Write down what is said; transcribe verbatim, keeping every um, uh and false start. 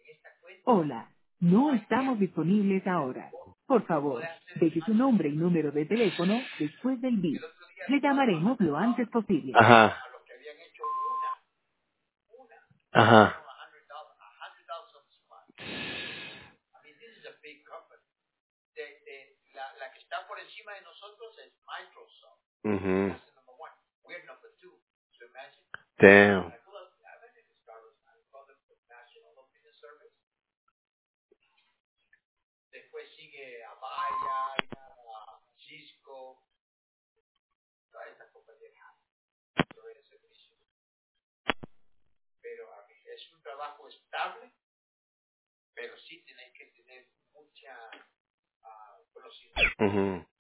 Hola, no estamos disponibles ahora. Por favor, deje su nombre y número de teléfono después del bip. Le llamaremos lo antes posible. Ajá, ajá. Mhm. Damn. Mhm.